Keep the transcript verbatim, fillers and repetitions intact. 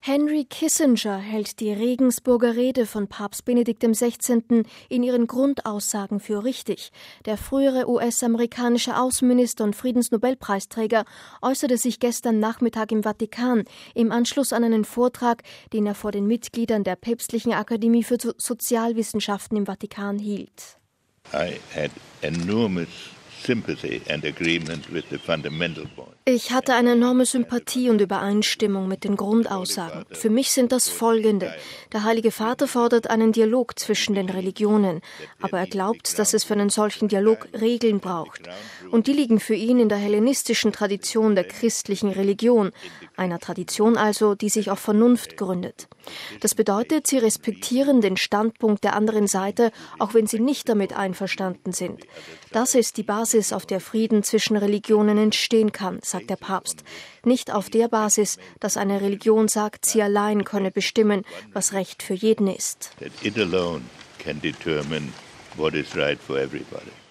Henry Kissinger hält die Regensburger Rede von Papst Benedikt der Sechzehnte. In ihren Grundaussagen für richtig. Der frühere U S-amerikanische Außenminister und Friedensnobelpreisträger äußerte sich gestern Nachmittag im Vatikan im Anschluss an einen Vortrag, den er vor den Mitgliedern der Päpstlichen Akademie für so- Sozialwissenschaften im Vatikan hielt. I had enormous sympathy and agreement with the fundamental point. Ich hatte eine enorme Sympathie und Übereinstimmung mit den Grundaussagen. Für mich sind das folgende. Der Heilige Vater fordert einen Dialog zwischen den Religionen, aber er glaubt, dass es für einen solchen Dialog Regeln braucht. Und die liegen für ihn in der hellenistischen Tradition der christlichen Religion, einer Tradition also, die sich auf Vernunft gründet. Das bedeutet, sie respektieren den Standpunkt der anderen Seite, auch wenn sie nicht damit einverstanden sind. Das ist die Basis, auf der Frieden zwischen Religionen entstehen kann, sagt der Papst. Nicht auf der Basis, dass eine Religion sagt, sie allein könne bestimmen, was Recht für jeden ist. That it alone can determine what is right for everybody.